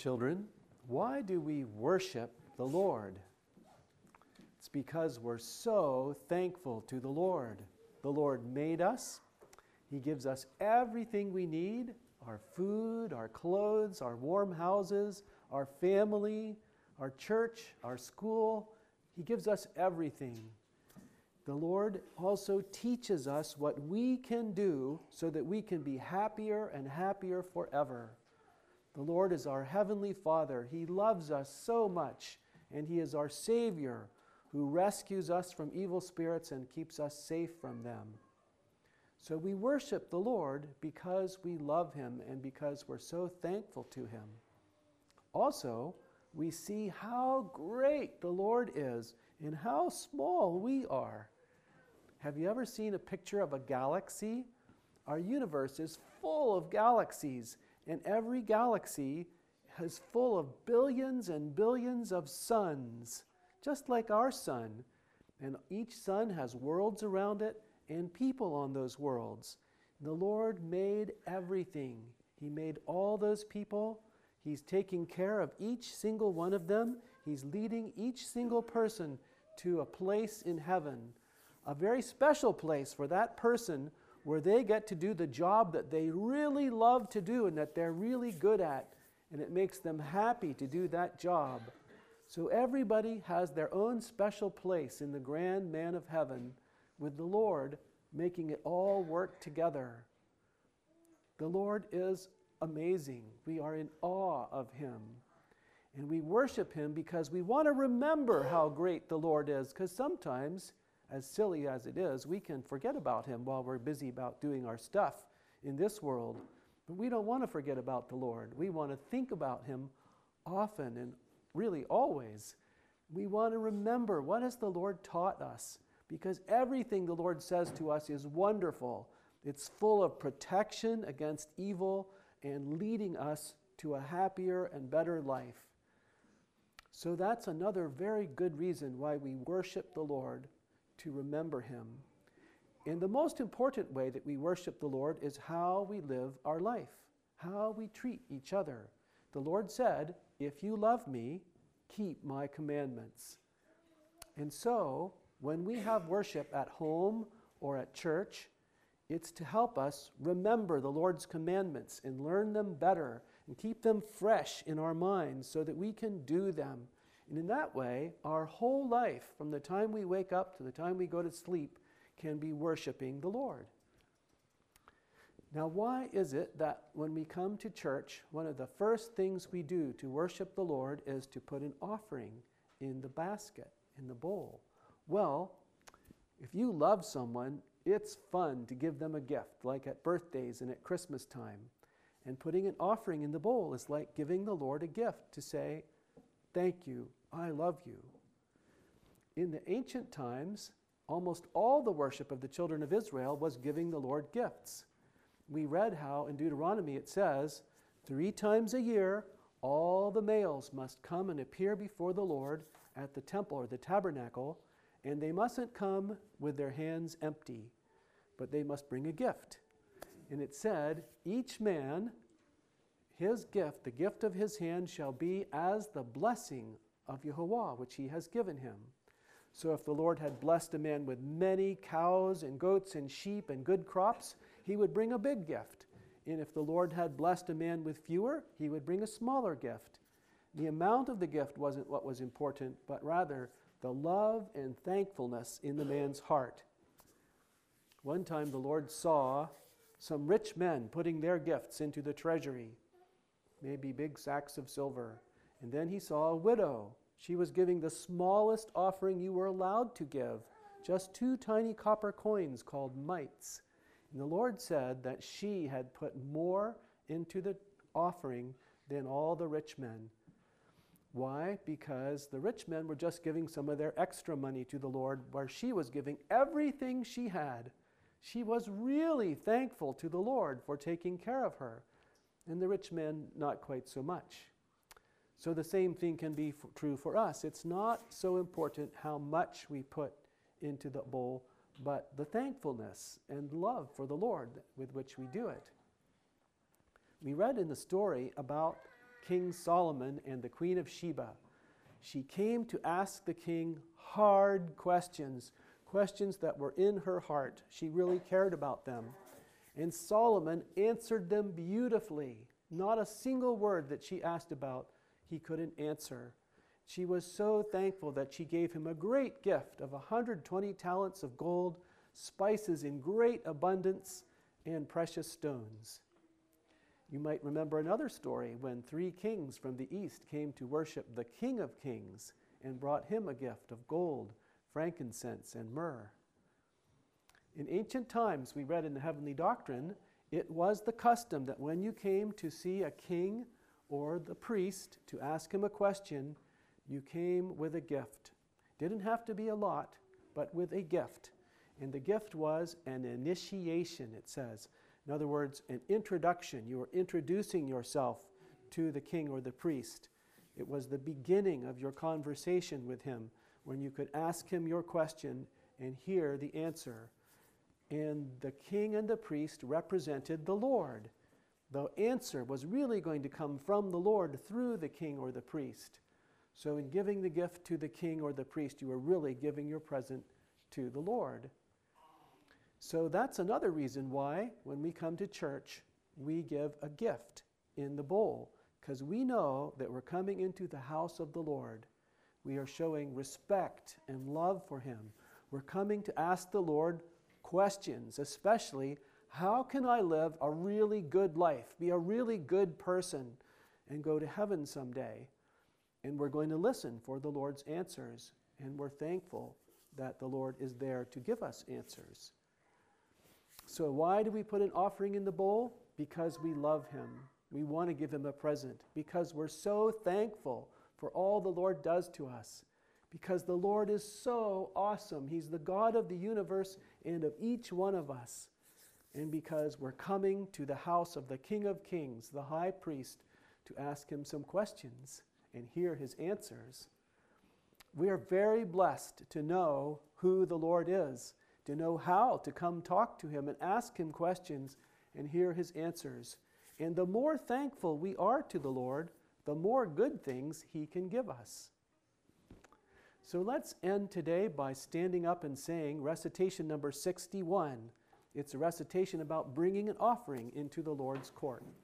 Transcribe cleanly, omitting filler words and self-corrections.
children, why do we worship the Lord? It's because we're so thankful to the Lord. The Lord made us. He gives us everything we need, our food, our clothes, our warm houses, our family, our church, our school. He gives us everything. The Lord also teaches us what we can do so that we can be happier and happier forever. The Lord is our heavenly Father. He loves us so much, and He is our Savior who rescues us from evil spirits and keeps us safe from them. So we worship the Lord because we love Him and because we're so thankful to Him. Also, we see how great the Lord is and how small we are. Have you ever seen a picture of a galaxy? Our universe is full of galaxies, and every galaxy is full of billions and billions of suns, just like our sun. And each sun has worlds around it and people on those worlds. The Lord made everything. He made all those people. He's taking care of each single one of them. He's leading each single person to a place in heaven, a very special place for that person where they get to do the job that they really love to do and that they're really good at, and it makes them happy to do that job. So everybody has their own special place in the grand man of heaven, with the Lord making it all work together. The Lord is amazing. We are in awe of Him. And we worship Him because we want to remember how great the Lord is, because sometimes, as silly as it is, we can forget about Him while we're busy about doing our stuff in this world. But we don't want to forget about the Lord. We want to think about Him often and really always. We want to remember, what has the Lord taught us? Because everything the Lord says to us is wonderful. It's full of protection against evil and leading us to a happier and better life. So that's another very good reason why we worship the Lord, to remember Him. And the most important way that we worship the Lord is how we live our life, how we treat each other. The Lord said, "If you love me, keep my commandments." And so, when we have worship at home or at church, it's to help us remember the Lord's commandments and learn them better and keep them fresh in our minds so that we can do them. And in that way, our whole life, from the time we wake up to the time we go to sleep, can be worshiping the Lord. Now, why is it that when we come to church, one of the first things we do to worship the Lord is to put an offering in the basket, in the bowl? Well, if you love someone, it's fun to give them a gift, like at birthdays and at Christmas time. And putting an offering in the bowl is like giving the Lord a gift to say, "Thank you, I love you." In the ancient times, almost all the worship of the children of Israel was giving the Lord gifts. We read how in Deuteronomy it says, 3 times a year, all the males must come and appear before the Lord at the temple or the tabernacle, and they mustn't come with their hands empty, but they must bring a gift. And it said, each man, his gift, the gift of his hand, shall be as the blessing of Yehovah, which He has given him. So if the Lord had blessed a man with many cows and goats and sheep and good crops, He would bring a big gift. And if the Lord had blessed a man with fewer, He would bring a smaller gift. The amount of the gift wasn't what was important, but rather the love and thankfulness in the man's heart. One time the Lord saw some rich men putting their gifts into the treasury, maybe big sacks of silver. And then He saw a widow. She was giving the smallest offering you were allowed to give, just 2 tiny copper coins called mites. And the Lord said that she had put more into the offering than all the rich men. Why? Because the rich men were just giving some of their extra money to the Lord, where she was giving everything she had. She was really thankful to the Lord for taking care of her, and the rich men not quite so much. So the same thing can be true for us. It's not so important how much we put into the bowl, but the thankfulness and love for the Lord with which we do it. We read in the story about King Solomon and the Queen of Sheba. She came to ask the king hard questions, questions that were in her heart. She really cared about them. And Solomon answered them beautifully. Not a single word that she asked about he couldn't answer. She was so thankful that she gave him a great gift of 120 talents of gold, spices in great abundance, and precious stones. You might remember another story when 3 kings from the east came to worship the King of Kings and brought him a gift of gold, frankincense, and myrrh. In ancient times, we read in the Heavenly Doctrine, it was the custom that when you came to see a king or the priest to ask him a question, you came with a gift. Didn't have to be a lot, but with a gift. And the gift was an initiation, it says. In other words, an introduction. You were introducing yourself to the king or the priest. It was the beginning of your conversation with him when you could ask him your question and hear the answer. And the king and the priest represented the Lord. The answer was really going to come from the Lord through the king or the priest. So in giving the gift to the king or the priest, you were really giving your present to the Lord. So that's another reason why, when we come to church, we give a gift in the bowl, because we know that we're coming into the house of the Lord. We are showing respect and love for him. We're coming to ask the Lord questions, especially, how can I live a really good life, be a really good person, and go to heaven someday? And we're going to listen for the Lord's answers, and we're thankful that the Lord is there to give us answers. So why do we put an offering in the bowl? Because we love him. We want to give him a present. Because we're so thankful for all the Lord does to us. Because the Lord is so awesome. He's the God of the universe and of each one of us. And because we're coming to the house of the King of Kings, the high priest, to ask him some questions and hear his answers. We are very blessed to know who the Lord is, to know how to come talk to him and ask him questions and hear his answers. And the more thankful we are to the Lord, the more good things he can give us. So let's end today by standing up and saying recitation number 61. It's a recitation about bringing an offering into the Lord's court.